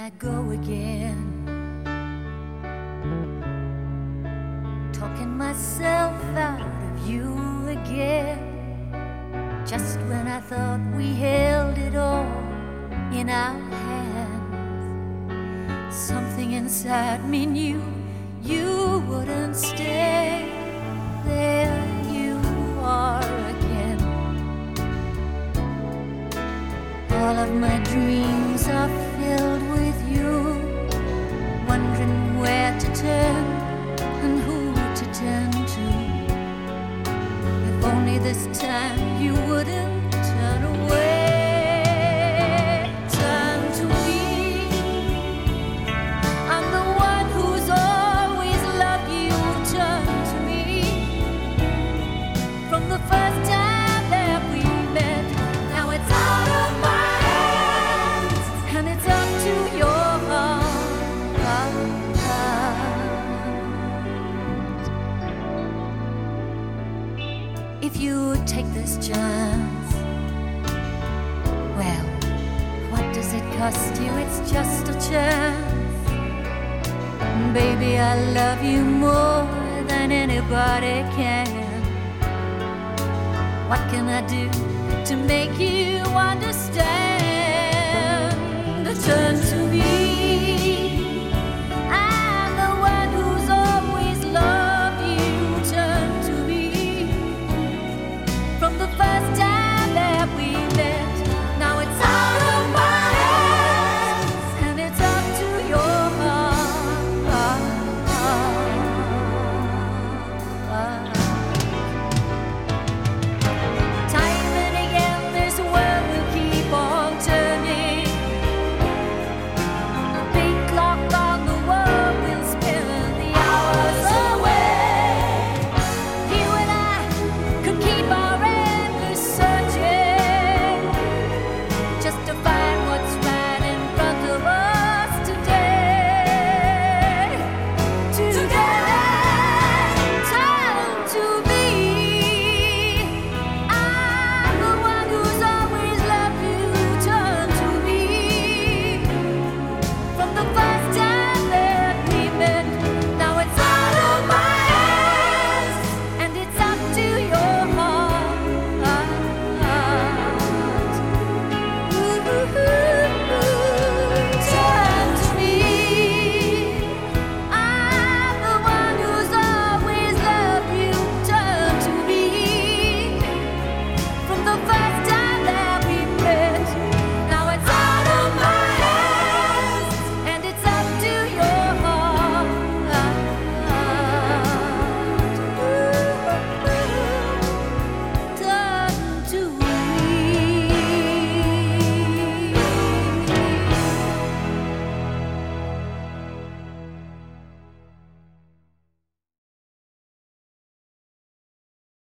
I go again, talking myself out of you again. Just when I thought we held it all in our hands, something inside me knew you wouldn't stay. There you are again. All of my dreams are filled with you, wondering where to turn and who to turn to. If only this time you wouldn't turn away. Turn to me. I'm the one who's always loved you. Turn to me. From the first time that we met, now it's out of my hands, and it's up to your heart. If you take this chance, well, what does it cost you? It's just a chance. Baby, I love you more than anybody can. What can I do to make you understand? Turn to me.